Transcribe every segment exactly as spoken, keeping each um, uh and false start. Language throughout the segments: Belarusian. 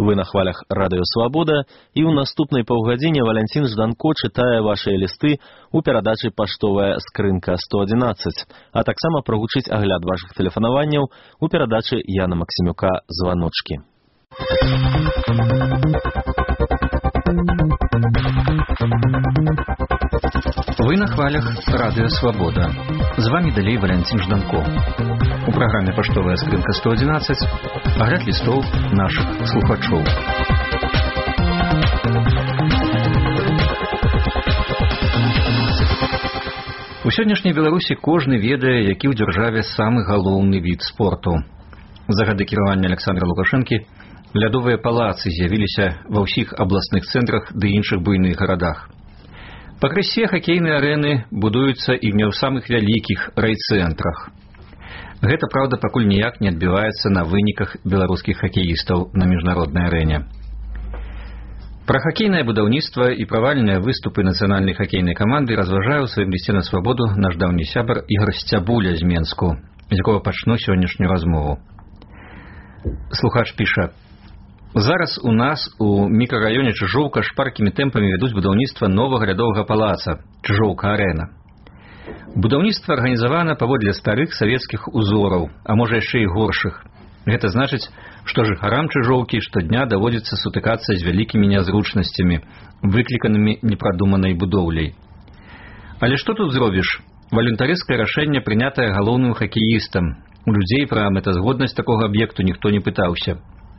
Вы на хвалях Радыё Свабода, і ў наступнай паўгадзіне Валянцін Жданко чытае вашыя лісты ў перадачы «Паштовая скрынка сто адзінаццаць», а таксама прагучыць агляд вашых тэлефанаванняў у перадачы Яна Максімюка «Званочкі». Вы на хвалях Радыё Свабода. З вами далей Валянцін Жданко. У праграме «Паштовая скрынка сто адзінаццаць» агляд лістоў нашых слухачоў. У сённяшняй Беларусі кожны ведае, які ў дзяржаве самы галоўны від спорту. За гады кіравання Александра Лукашэнкі лядовыя палацы з'явіліся ва ўсіх абласных цэнтрах ды іншых буйных гарадах. Пакрысе хакейныя арэны будуюцца і не ў самых вялікіх райцэнтрах. Гэта, праўда, пакуль ніяк не адбіваецца на выніках беларускіх хакеістаў на міжнароднай арэне. Пра хакейнае будаўніцтва і правальныя выступы нацыянальнай хакейнай каманды разважае ў сваім лісце на свабоду наш даўні сябар Ігар Сцябуля з Менску, з якога пачну сённяшнюю размову. Слухач піша: зараз у нас у мікрараёне Чыжоўка шпаркімі тэмпамі вядуць будаўніцтва новага лядовага палаца Чыжоўка-арэна. Будаўніцтва арганізавана паводле старых савецкіх узораў, а можа яшчэ і горшых. Гэта значыць, што жыхарам Чыжоўкі штодня даводзіцца сутыкацца з вялікімі нязручнасцямі, выкліканымі непрадуманай будоўляй. Але што тут зробіш? Валюнтарыскае рашэнне прынятае галоўным хакеістам. У людзей пра мэтазгоднасць такога аб'екту ніхто не пытаўся.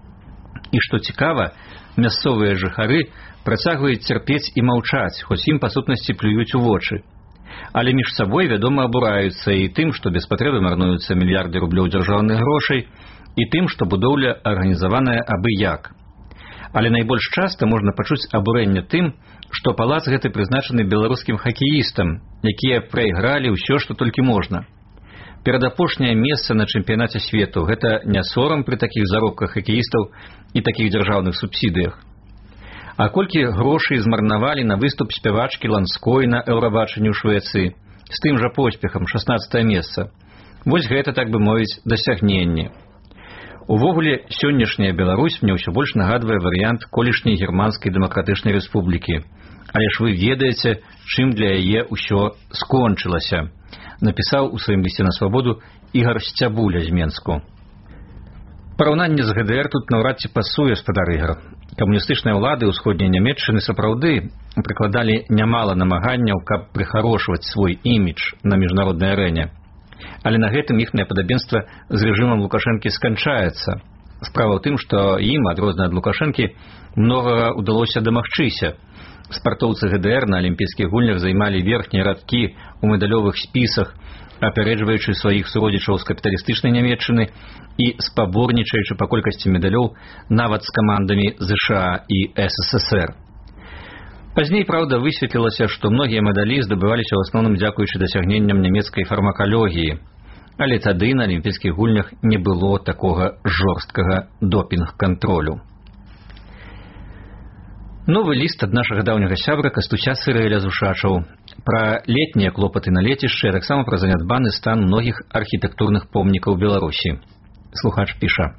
І што цікава, мясцовыя жыхары працягваюць цярпець і маўчаць, хоць ім па сутнасці плююць у вочы. Але між сабой, вядома, абураюцца і тым, што без патрэбы марнуюцца мільярды рублёў дзяржаўных грошай, і тым, што будоўля арганізаваная абы як. Але найбольш часта можна пачуць абурэнне тым, што палац гэты прызначаны беларускім хакеістам, якія прайгралі ўсё, што толькі можна. Перадапошняе месца на чэмпіянаце свету – гэта не сорам пры такіх заробках хакеістаў і такіх дзяржаўных субсідыях. А колькі грошай змарнавалі на выступ спявачкі Ланской на Еўрабачанні ў Швецыі з тым жа поспехам, шаснаццатае месца. Вось гэта, так бы мовіць, дасягненне. Увогуле, сённяшняя Беларусь мне ўсё больш нагадвае варыянт колішняй германскай дэмакратычнай рэспублікі. Але ж вы ведаеце, чым для яе ўсё скончылася, напісаў у сваім лісце на свабоду Ігар Сцябуля з Менску. Параўнанне з гэ дэ эр тут наўрад ці пасуе, спадар Ігар. Камуністычныя ўлады ўсходняй Нямецчыны сапраўды прыкладалі нямала намаганняў, каб прыхарошваць свой імідж на міжнароднай арэне. Але на гэтым іхнае падабенства з рэжымам Лукашэнкі сканчаецца. Справа ў тым, што ім, адрознна ад Лукашэнкі, многага ўдалося дамагчыся. Спартоўцы гэ дэ эр на алімпійскіх гульнях займалі верхнія радкі ў медалёвых спісах, апярэджваючы сваіх суродзічаў з капіталістычнай Нямецчыны і спаборнічаючы па колькасці медалёў нават з камандамі зэ ша а і эс эс эс эр. Пазней, праўда, высветлілася, што многія медалі здабываліся ў асноўным дзякуючы дасягненням нямецкай фармакалогіі. Але тады на алімпійскіх гульнях не было такога жорсткага допінг-кантролю. Новы ліст ад нашага даўняга сябра Кастуся Сырэля з Ушачаў пра летнія клопаты на лецішчы, а таксама пра занядбаны стан многіх архітэктурных помнікаў Беларусі. Слухач піша: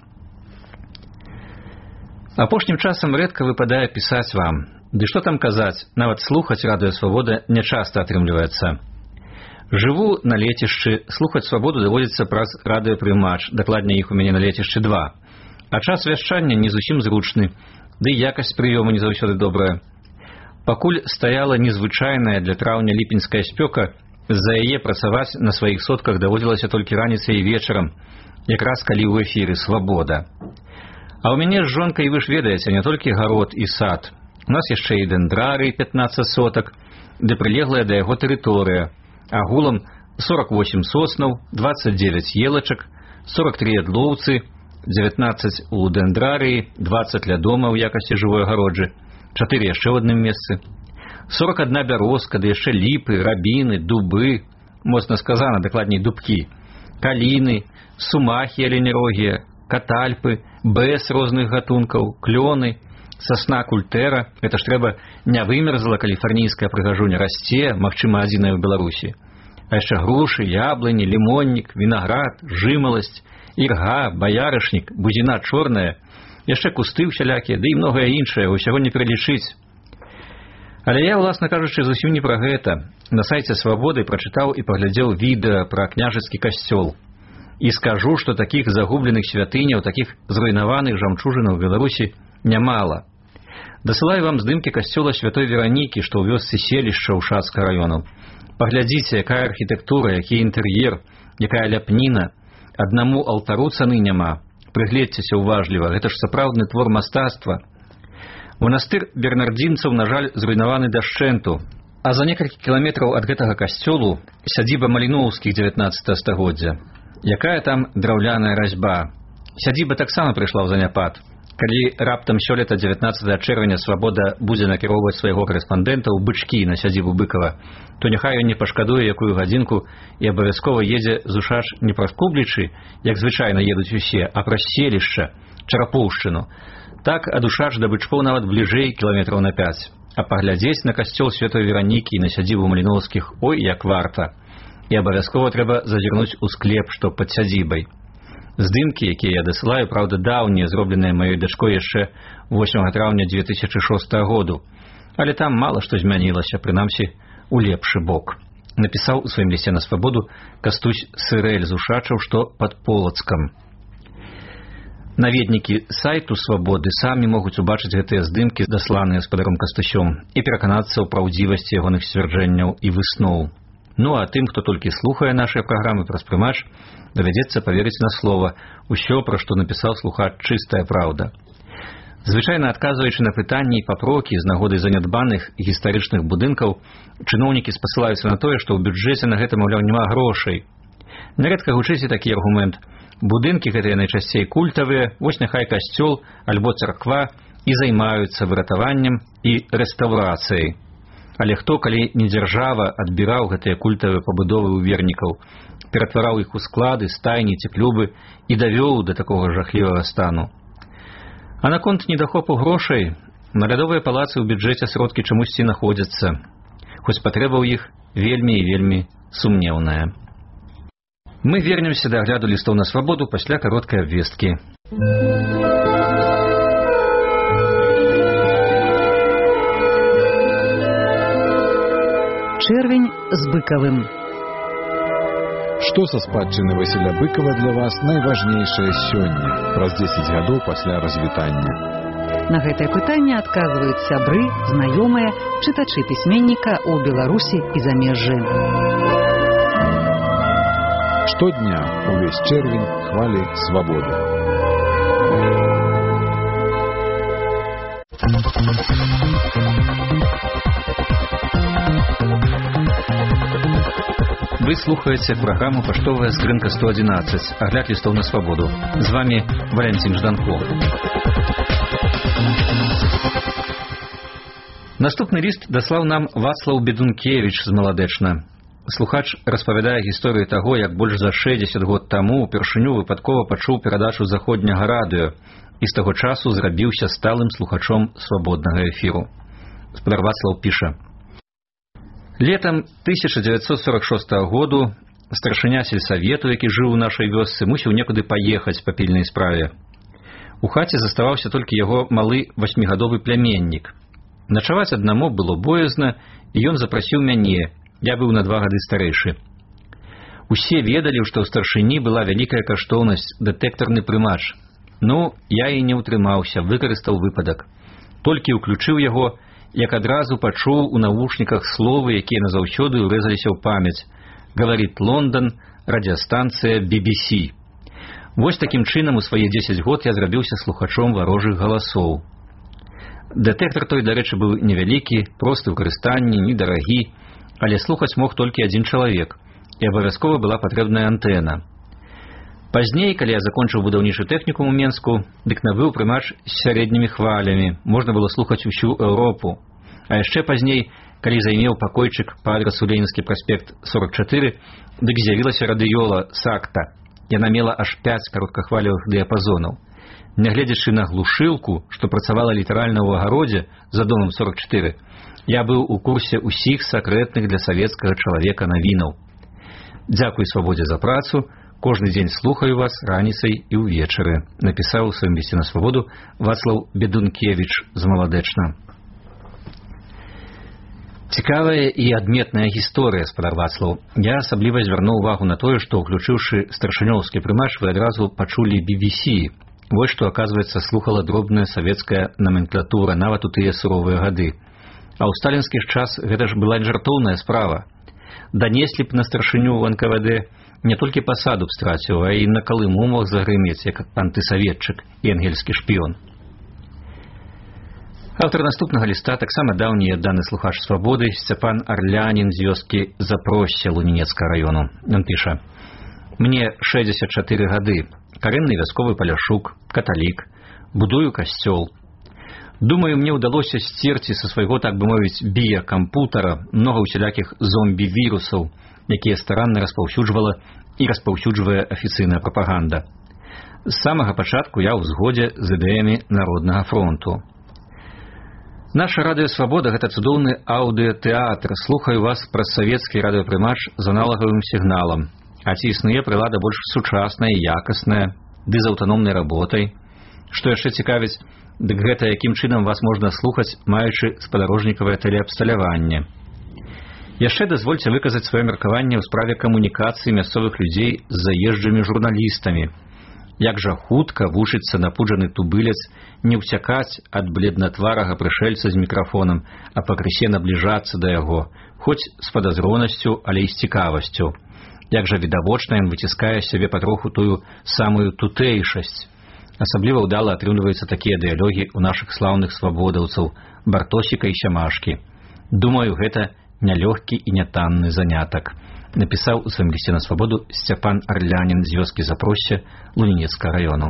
апошнім часам рэдка выпадае пісаць вам. Ды што там казаць, нават слухаць Радыё Свабода нячаста атрымліваецца. Жыву на лецішчы, слухаць свабоду даводзіцца праз радыёпрымач, дакладней іх у мяне на лецішчы два. А час вяшчання не зусім зручны, ды і якасць прыёму не заўсёды добрая. Пакуль стаяла незвычайная для траўня ліпеньская спёка, з-за яе працаваць на сваіх сотках даводзілася толькі раніцай і вечарам, якраз калі ў эфіры свабода. А ў мяне з жонкай, вы ж ведаеце, не толькі гарод і сад. У нас яшчэ і дэндрарый пятнаццаць сотак, ды прылеглая да яго тэрыторыя. Агулам сорок восемь соснаў, двадцать девять елачак, сорок три ядлоўцы, дзевятнаццаць у дэндрарыі, двадцать ля дома ў якасці жывой агароджы, чатыры яшчэ ў адным месцы, сорок одна бярозка, да яшчэ ліпы, рабіны, дубы, моцна сказана, дакладней дубкі, каліны, сумахі аленерогія, катальпы, бэс розных гатункаў, клёны, сасна культэра. Гэта ж трэба не вымерзла каліфарнійская прыгажуня, расце, магчыма, адзіная ў Беларусі. А яшчэ грушы, яблыні, лімоннік, вінаград, жымаласць, ірга, баярышнік, бузіна чорная, яшчэ кусты ўсялякія, ды і многае іншае, усяго не пералічыць. Але я, уласна кажучы, зусім не пра гэта. На сайце «Свабоды» прачытаў і паглядзеў відэа пра княжацкі касцёл. І скажу, што такіх загубленых святыняў, такіх зруйнаваных жамчужынаў у Беларусі нямала. Дасылаю вам здымкі касцёла святой Веранікі, што ў вёсцы селішча Ушацкага раёну. Паглядзіце, якая архітэктура, які інтэр'ер, якая ляпніна. Аднаму алтару цаны няма. Прыгледзьцеся уважліва, гэта ж сапраўдны твор мастацтва. Монастыр бернардзінцаў, на жаль, зруйнаваны дашчэнту, а за некалькі кіламетраў ад гэтага касцёлу сядзіба Маліноўскіх дзевятнаццатага стагоддзя. Якая там драўляная разьба. Сядзіба таксама прыйшла ў заняпад. Калі раптам сёлета дзевятнаццатага чэрвеня «Свабода» будзе накіроўваць свайго карэспандэнта ў Бычкі на сядзібу Быкава, то няхай ён не пашкадуе якую гадзінку і абавязкова едзе з Ушач не праз Кублічы, як звычайна едуць усе, а праз селішча, Чарапоўшчыну. Так ад Ушач да Бычкоў нават бліжэй кіламетраў на пяць. А паглядзець на касцёл святой Веранікі і на сядзібу Маліноўскіх ой як варта. І абавязкова трэба зазірнуць у склеп, што пад сядзібай. Здымкі, якія я дасылаю, праўда, даўнія, зробленыя маёй дачкой яшчэ восьмага траўня дзве тысячы шостага году. Але там мала што змянілася, прынамсі, у лепшы бок. Напісаў у сваім лісце на «Свабоду» Кастусь Сырэль з Ушачаў, што пад Полацкам. Наведнікі сайту «Свабоды» самі могуць убачыць гэтыя здымкі, дасланыя спадаром Кастусём, і пераканацца ў праўдзівасці ягоных сцвярджэнняў і высноў. Ну а тым, хто толькі слухае нашыя праграмы праз прымач, давядзецца паверыць на слова. Усё, пра што напісаў слухач, чыстая праўда. Звычайна адказваючы на пытанні і папрокі з нагоды занядбаных гістарычных будынкаў, чыноўнікі спасылаюцца на тое, што ў бюджэце на гэта, маўляў, няма грошай. Нярэдка гучыць і такі аргумент. Будынкі гэтыя найчасцей культавыя, вось няхай касцёл альбо царква і займаюцца выратаваннем і рэстаўрацыяй. Але хто, калі не дзяржава, адбіраў гэтыя культавыя пабудовы ў вернікаў, ператвараў іх у склады, стайні ці клубы і давёў да такога жахлівага стану. А наконт недахопу грошай, нарадовыя палацы ў бюджэце сродкі чамусьці находзяцца, хоць патрэба ў іх вельмі і вельмі сумнеўная. Мы вернемся да агляду лістоў на «Свабоду» пасля кароткай абвесткі. Чэрвень з Быкавым. Што са спадчыны Васіля Быкава для вас найважнейшае сёння, праз дзесяць гадоў пасля развітання? На гэтае пытанне адказваюць сябры, знаёмыя, чытачы пісьменніка ў Беларусі і замежжы. Штодня увесь чэрвень хвалі свабоды. Вы слухаеце праграму «Паштовая скрынка сто адзінаццаць», агляд лістоў на «Свабоду». З вами Валянцін Жданко. Наступны ліст даслаў нам Вацлаў Бедункевіч з Маладэчна. Слухач распавядае гісторыю таго, як больш за шэсцьдзесят год таму упершыню выпадкова пачуў перадачу заходняга радыё і з таго часу зрабіўся сталым слухачом свабоднага эфіру. Спадар Вацлаў піша: Летам тысяча дзевяцьсот сорок шостага году старшыня сельсавету, які жыў у нашай вёсцы, мусіў некуды паехаць па пільнай справе. У хаце заставаўся толькі яго малы васьмігадовы пляменнік. Начаваць аднаму было боязна, і ён запрасіў мяне. Я быў на два гады старэйшы. Усе ведалі, што ў старшыні была вялікая каштоўнасць, дэтэктарны прымач. Ну, я і не ўтрымаўся, выкарыстаў выпадак. Толькі ўключыў яго, як адразу пачуў у навушніках словы, якія назаўсёды ўрэзаліся ў памяць. Гаварыць Лондан, радыёстанцыя би би сі. Вось такім чынам у свае дзесяць год я зрабіўся слухачом варожых галасоў. Дэтэктар той, дарэчы, быў невялікі, просты ў карыстанні, недарагі, але слухаць мог толькі адзін чалавек, і абавязкова была патрэбная антэна. Пазней, калі я закончыў будаўнічы тэхнікум у Менску, дык набыў прымач з сярэднімі хвалямі, можна было слухаць усю Еўропу. А яшчэ пазней, калі займеў пакойчык па адрасу Ленінскі праспект сорок чатыры, дык з'явілася радыёла «Сакта». Яна мела аж пяць кароткахвалевых дыяпазонаў. Нягледзячы на глушылку, што працавала літаральна ў агародзе за домам сорок чатыры, я быў у курсе ўсіх сакрэтных для савецкага чалавека навінаў. Дзякуй свабодзе за працу, Кожны дзень слухаю вас раніцай і ўвечары. Напісаў у сваім лісце на свабоду Вацлаў Бедункевіч з Маладэчна. Цікавая і адметная гісторыя, спадар Вацлаў. Я асабліва звярнуў увагу на тое, што, уключыўшы старшынёўскі прымач, вы адразу пачулі би би сі. Вось што, аказваецца, слухала дробная савецкая номенклатура нават у тыя суровыя гады. А ў сталінскі ж час гэта ж была не жартоўная справа. Данеслі б на старшыню ў эн ка вэ дэ, не толькі пасаду б страціў, а і на Калыму мог загрымець, як антысаветчык і ангельскі шпіён. Аўтар наступнага ліста таксама даўні і адданы слухач свабоды Сцяпан Арлянін з вёскі Запросце Лунінецкага раёну. Ён піша: «Мне шэсцьдзесят чатыры гады, карэнны вясковы паляшук, каталік, будую касцёл. Думаю, мне ўдалося сцерці са свайго, так бы мовіць, біякампутара многа ўсялякіх зомбі-вірусаў, якія старанна распаўсюджвала і распаўсюджвае афіцыйная прапаганда. З самага пачатку я ў згодзе з ідэямі Народнага фронту. Наша радыё «Свабода» — гэта цудоўны аўдыётэатр. Слухаю вас праз савецкі радыёпрымач з аналагавым сігналам. А ці існуе прылада больш сучасная і якасная, ды з аўтаномнай работай? Што яшчэ цікавіць, дык гэта якім чынам вас можна слухаць, маючы спадарожнікавае тэлеабсталяванне. Яшчэ дазвольце выказаць сваё меркаванне ў справе камунікацыі мясцовых людзей з заезджымі журналістамі. Як жа хутка вучыцца напуджаны тубылец не ўцякаць ад бледнатварага прышэльца з мікрафонам, а пакрысе набліжацца да яго, хоць з падазронасцю, але і з цікавасцю. Як жа відавочна ён выціскае сябе патроху тую самую тутэйшасць. Асабліва ўдала атрымліваюцца такія дыялогі ў нашых слаўных свабодаўцаў Бартосіка і Сямашкі. Думаю, гэта нялёгкі і нятанны занятак. Напісаў у сваім лісце на свабоду Сцяпан Арлянін з вёскі Запросце Лунінецкага раёну.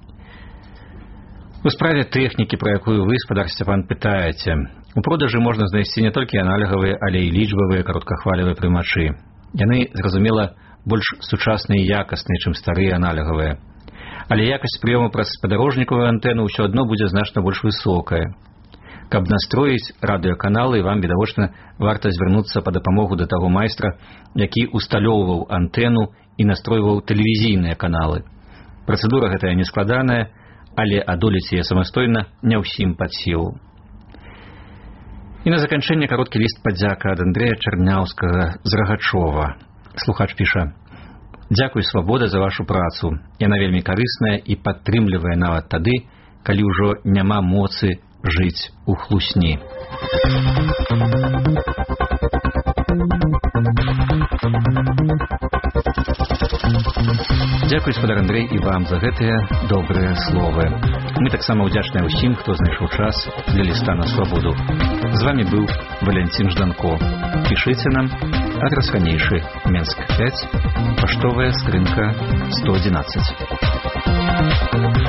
У справе тэхнікі, пра якую вы, спадар Сцяпан, пытаеце, у продажы можна знайсці не толькі аналігавыя, але і лічбавыя кароткахвалевыя прымачы. Яны, зразумела, больш сучасныя і якасныя, чым старыя аналігавыя. Але якасць прыёму праз спадарожнікавую антэну ўсё адно будзе значна больш высокая. Каб настроіць радыёканалы, вам, відавочна, варта звярнуцца па дапамогу да таго майстра, які усталёўваў антэну і настройваў тэлевізійныя каналы. Працэдура гэтая нескладаная, але адолець яе самастойна не ўсім пад сілу. І на заканчэнне кароткі ліст падзяка ад Андрэя Чарняўскага з Рагачова. Слухач піша: «Дзякуй, Свабода, за вашу працу. Яна вельмі карысная і падтрымлівае нават тады, калі ўжо няма моцы жыць у хлусні». Дзякуй, спадар Андрэй, і вам за гэтыя добрыя словы. Мы таксама ўдзячныя ўсім, хто знайшоў час для ліста на свабоду. З вами быў Валянцін Жданко. Пішыце нам, адрас ранейшы, Менск пяць, паштовая скрынка сто адзінаццаць.